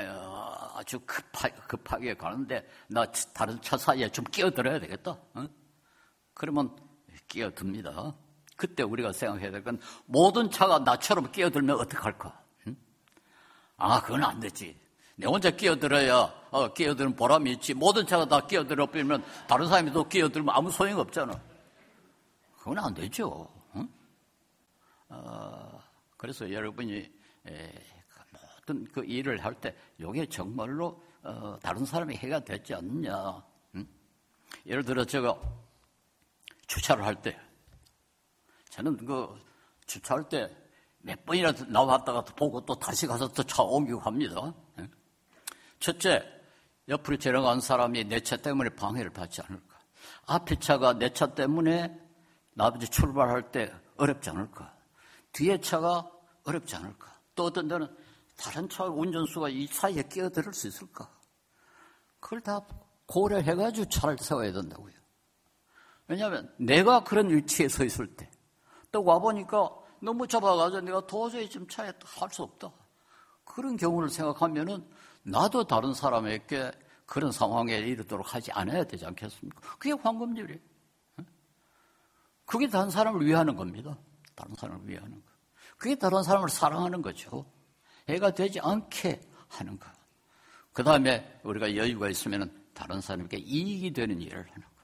아주 급하, 급하게 가는데 나 다른 차 사이에 좀 끼어들어야 되겠다. 응? 그러면 끼어듭니다. 그때 우리가 생각해야 될 건 모든 차가 나처럼 끼어들면 어떡할까? 응? 아, 그건 안 되지. 내 혼자 끼어들어야 어, 끼어드는 보람이 있지. 모든 차가 다 끼어들어 버리면 다른 사람이 또 끼어들면 아무 소용이 없잖아. 그건 안 되죠. 응? 어, 그래서 여러분이 에, 모든 그 일을 할 때 이게 정말로 어, 다른 사람이 해가 되지 않느냐. 응? 예를 들어 제가 주차를 할 때 저는 그 주차할 때 몇 번이나 나왔다가 보고 또 다시 가서 또 차 옮기고 합니다. 응? 첫째, 옆으로 지나간 사람이 내 차 때문에 방해를 받지 않을까? 앞에 차가 내 차 때문에 나머지 출발할 때 어렵지 않을까? 뒤에 차가 어렵지 않을까? 또 어떤 데는 다른 차 운전수가 이 사이에 끼어들 수 있을까? 그걸 다 고려해가지고 차를 세워야 된다고요. 왜냐하면 내가 그런 위치에 서 있을 때 또 와보니까 너무 좁아가지고 내가 도저히 지금 차에 할 수 없다. 그런 경우를 생각하면은 나도 다른 사람에게 그런 상황에 이르도록 하지 않아야 되지 않겠습니까? 그게 황금률이에요. 그게 다른 사람을 위하는 겁니다. 다른 사람을 위하는 거. 그게 다른 사람을 사랑하는 거죠. 해가 되지 않게 하는 거. 그 다음에 우리가 여유가 있으면 다른 사람에게 이익이 되는 일을 하는 거.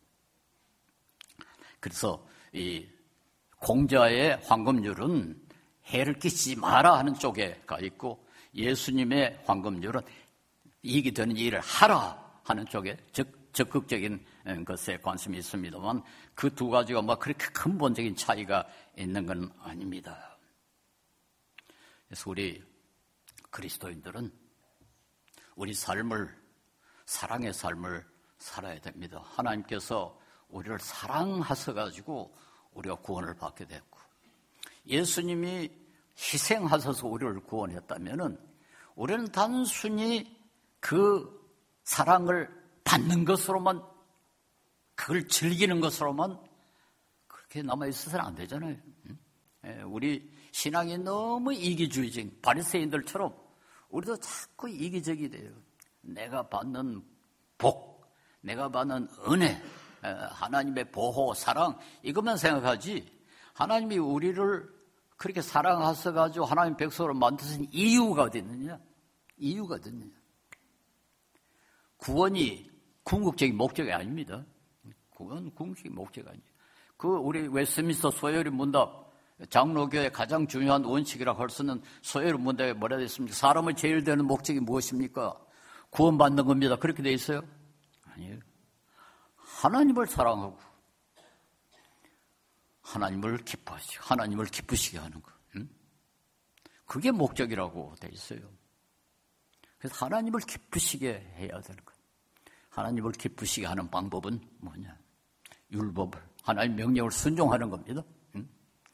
그래서 이 공자의 황금률은 해를 끼치지 마라 하는 쪽에 가 있고 예수님의 황금률은 이익이 되는 일을 하라 하는 쪽에 적, 적극적인 것에 관심이 있습니다만 그 두 가지가 뭐 그렇게 근본적인 차이가 있는 건 아닙니다. 그래서 우리 그리스도인들은 우리 삶을 사랑의 삶을 살아야 됩니다. 하나님께서 우리를 사랑하셔가지고 우리가 구원을 받게 됐고 예수님이 희생하셔서 우리를 구원했다면은 우리는 단순히 그 사랑을 받는 것으로만 그걸 즐기는 것으로만 그렇게 남아있어서는 안 되잖아요. 우리 신앙이 너무 이기주의적인 바리새인들처럼 우리도 자꾸 이기적이 돼요. 내가 받는 복, 내가 받는 은혜, 하나님의 보호, 사랑 이것만 생각하지 하나님이 우리를 그렇게 사랑하셔가지고 하나님 백성으로 만드신 이유가 어디 있느냐? 이유가 어디 있느냐? 구원이 궁극적인 목적이 아닙니다. 구원은 궁극적인 목적이 아니에요. 그 우리 웨스트민스터 소요리 문답 장로교의 가장 중요한 원칙이라고 할 수 있는 소요리 문답에 뭐라 되어 있습니까? 사람의 제일 되는 목적이 무엇입니까? 구원받는 겁니다. 그렇게 되어 있어요? 아니에요. 하나님을 사랑하고 하나님을 기뻐하시고 하나님을 기쁘시게 하는 것. 응? 그게 목적이라고 돼 있어요. 그래서 하나님을 기쁘시게 해야 되는 것. 하나님을 기쁘시게 하는 방법은 뭐냐? 율법을, 하나님 명령을 순종하는 겁니다. 응?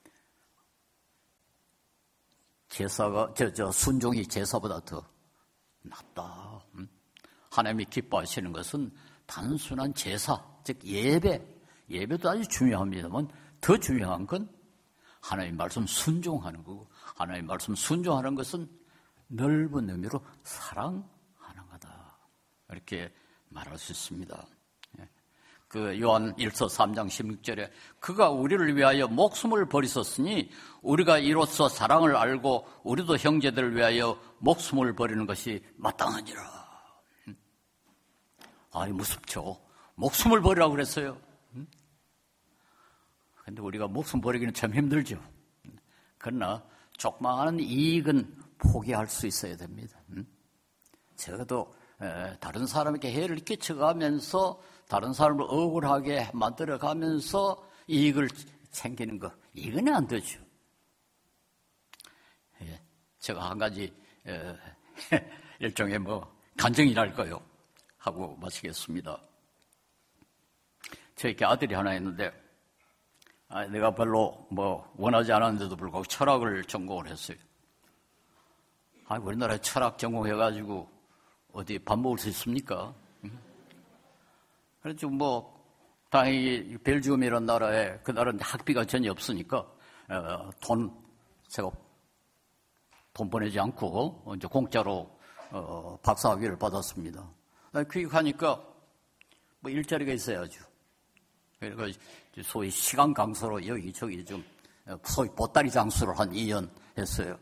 제사가, 저, 저, 순종이 제사보다 더 낫다. 응? 하나님이 기뻐하시는 것은 단순한 제사, 즉 예배, 예배도 아주 중요합니다만 더 중요한 건 하나님 말씀 순종하는 거고, 하나님 말씀 순종하는 것은 넓은 의미로 사랑하는 거다. 이렇게 말할 수 있습니다. 그 요한 일서 삼 장 십육 절에 그가 우리를 위하여 목숨을 버리셨으니 우리가 이로써 사랑을 알고 우리도 형제들을 위하여 목숨을 버리는 것이 마땅하니라. 아니 무섭죠. 목숨을 버리라고 그랬어요. 그런데 우리가 목숨 버리기는 참 힘들죠. 그러나 조그마한 이익은 포기할 수 있어야 됩니다. 적어도 다른 사람에게 해를 끼쳐가면서 다른 사람을 억울하게 만들어가면서 이익을 챙기는 거, 이건 안 되죠. 예, 제가 한 가지 에, 일종의 뭐 간증이랄까요 하고 마치겠습니다. 저에게 아들이 하나 있는데 아, 내가 별로 뭐 원하지 않았는데도 불구하고 철학을 전공을 했어요. 아, 우리나라에 철학 전공해가지고 어디 밥 먹을 수 있습니까? 그래서 뭐 다행히 벨지움이라는 나라에 그 나라는 학비가 전혀 없으니까 어, 돈 제가 돈 보내지 않고 이제 공짜로 어, 박사학위를 받았습니다. 귀국하니까 뭐 일자리가 있어야죠. 그래서 소위 시간 강사로 여기저기 좀 소위 보따리 장수를 한 이 년 했어요.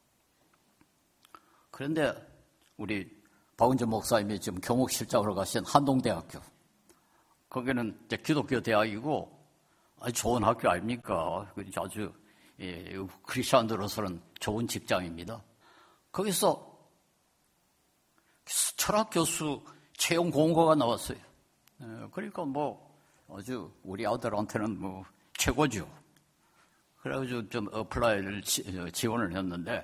그런데 우리 박은전 목사님이 지금 교목실장으로 가신 한동대학교, 거기는 이제 기독교 대학이고 아주 좋은 학교 아닙니까? 아주 예, 크리스천들로서는 좋은 직장입니다. 거기서 철학 교수 채용 공고가 나왔어요. 그러니까 뭐 아주 우리 아들한테는 뭐 최고죠. 그래가지고 좀 어플라이를 지원을 했는데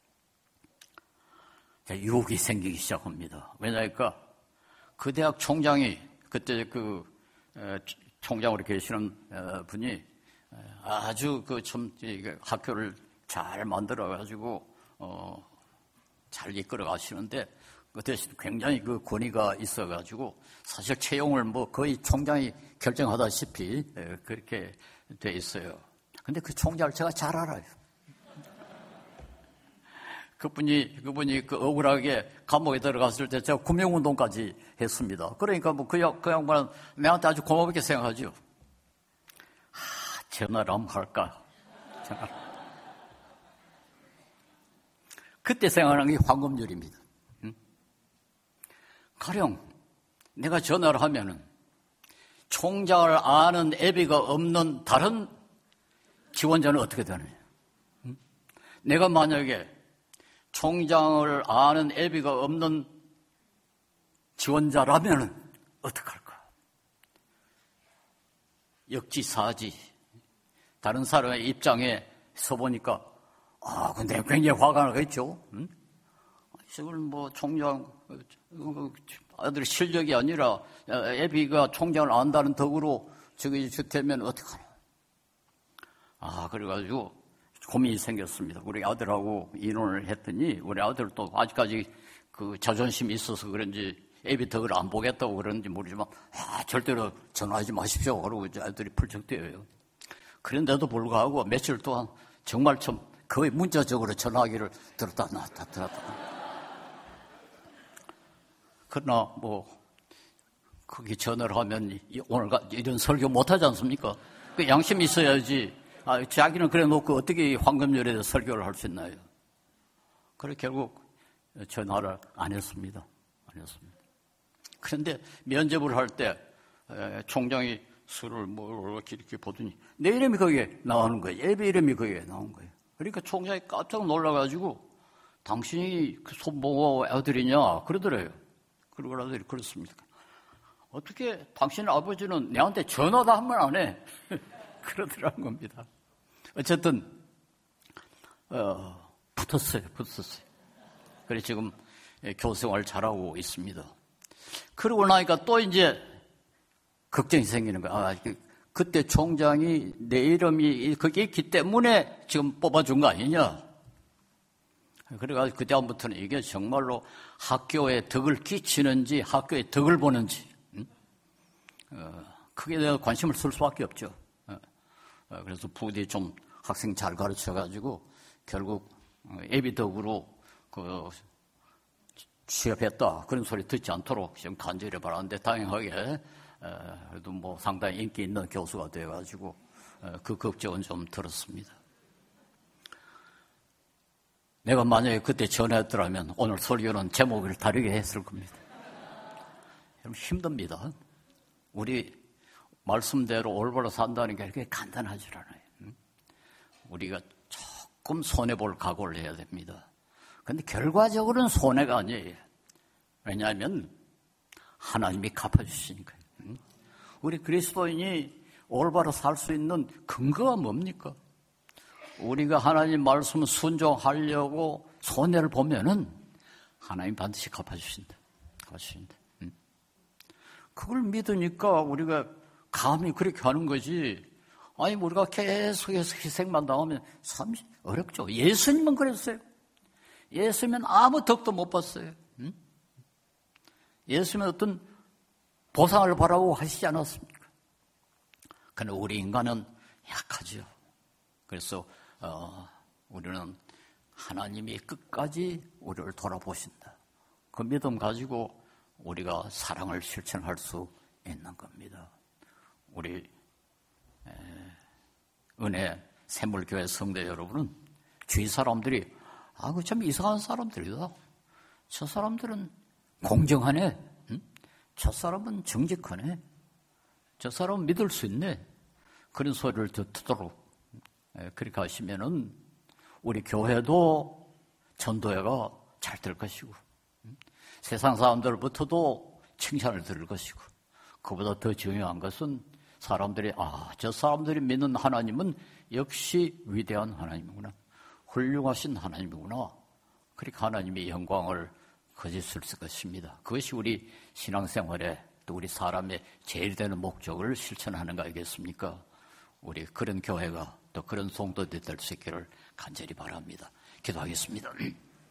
유혹이 생기기 시작합니다. 왜냐니까 그 대학 총장이 그때 그 총장으로 계시는 분이 아주 그 참 학교를 잘 만들어 가지고 어 잘 이끌어 가시는데 그 대신 굉장히 그 권위가 있어 가지고 사실 채용을 뭐 거의 총장이 결정하다시피 그렇게 돼 있어요. 근데 그 총장을 제가 잘 알아요. 그분이, 그분이 그 억울하게 감옥에 들어갔을 때 제가 구명운동까지 했습니다. 그러니까 뭐 그, 그 양반은 내한테 아주 고맙게 생각하죠. 아, 전화를 한번 할까? 전화. 그때 생각하는 게 황금률입니다. 응? 가령 내가 전화를 하면은 총장을 아는 애비가 없는 다른 지원자는 어떻게 되느냐? 응? 내가 만약에 총장을 아는 애비가 없는 지원자라면 어떡할까? 역지사지. 다른 사람의 입장에 서보니까 아, 근데 굉장히 화가 나겠죠. 응? 이걸 뭐 총장 아들 실력이 아니라 애비가 총장을 안다는 덕으로 저기 되면 어떡하나? 아, 그래가지고 고민이 생겼습니다. 우리 아들하고 의논을 했더니 우리 아들도 아직까지 그 자존심이 있어서 그런지 애비 덕을 안 보겠다고 그러는지 모르지만 아, 절대로 전화하지 마십시오. 그러고 이제 아들이 풀쩍 뛰어요. 그런데도 불구하고 며칠 동안 정말 좀 거의 문자적으로 전화기를 들었다 놨다 들었다 놨다. 그러나 뭐 거기 전화를 하면 오늘 이런 설교 못하지 않습니까? 그 양심이 있어야지. 아, 자기는 그래 놓고 어떻게 황금률에 대해서 설교를 할 수 있나요? 그래 결국 전화를 안 했습니다. 안 했습니다. 그런데 면접을 할 때 총장이 술을 뭐 이렇게, 이렇게 보더니 내 이름이 거기에 나오는 거예요. 예비 이름이 거기에 나온 거예요. 그러니까 총장이 깜짝 놀라가지고 당신이 그 손보고 아들이냐 그러더래요. 그러고 아들이 그렇습니다. 어떻게 당신 아버지는 내한테 전화도 한 번 안 해? 그러더라는 겁니다. 어쨌든 어, 붙었어요. 붙었어요. 그래서 지금 교생활 잘하고 있습니다. 그러고 나니까 또 이제 걱정이 생기는 거야. 아, 그때 총장이 내 이름이 거기 있기 때문에 지금 뽑아준 거 아니냐. 그래가지고 그다음부터는 이게 정말로 학교에 덕을 끼치는지 학교에 덕을 보는지 응? 어, 크게 내가 관심을 쓸 수밖에 없죠. 어, 어, 그래서 부디 좀 학생 잘 가르쳐가지고 결국 예비덕으로 그 취업했다 그런 소리 듣지 않도록 지금 간절히 바라는데 다행하게 어, 그래도 뭐 상당히 인기 있는 교수가 돼가지고 어, 그 걱정은 좀 들었습니다. 내가 만약에 그때 전화했더라면 오늘 설교는 제목을 다르게 했을 겁니다. 좀 힘듭니다. 우리 말씀대로 올바로 산다는 게 그렇게 간단하지 않아요. 우리가 조금 손해볼 각오를 해야 됩니다. 그런데 결과적으로는 손해가 아니에요. 왜냐하면 하나님이 갚아주시니까요. 우리 그리스도인이 올바로 살 수 있는 근거가 뭡니까? 우리가 하나님 말씀 순종하려고 손해를 보면은 하나님 반드시 갚아주신다. 갚아주신다. 응? 그걸 믿으니까 우리가 감히 그렇게 하는 거지. 아니, 우리가 계속해서 희생만 당하면 참 어렵죠. 예수님은 그랬어요. 예수님은 아무 덕도 못 봤어요. 응? 예수님은 어떤 보상을 바라고 하시지 않았습니까? 그러나 우리 인간은 약하죠. 그래서 어, 우리는 하나님이 끝까지 우리를 돌아보신다. 그 믿음 가지고 우리가 사랑을 실천할 수 있는 겁니다. 우리 에, 은혜 샘물교회 성도 여러분은 주위 사람들이 아, 그 참 이상한 사람들이다. 저 사람들은 공정하네. 응? 저 사람은 정직하네. 저 사람은 믿을 수 있네. 그런 소리를 듣도록 그렇게 하시면은 우리 교회도 전도회가 잘 될 것이고 세상 사람들부터도 칭찬을 들을 것이고 그보다 더 중요한 것은 사람들이 아, 저 사람들이 믿는 하나님은 역시 위대한 하나님이구나. 훌륭하신 하나님이구나. 그렇게 하나님의 영광을 거짓을 것입니다. 그것이 우리 신앙생활에 또 우리 사람의 제일 되는 목적을 실천하는 거 아니겠습니까? 우리 그런 교회가 또 그런 성도들이 될 수 있기를 간절히 바랍니다. 기도하겠습니다.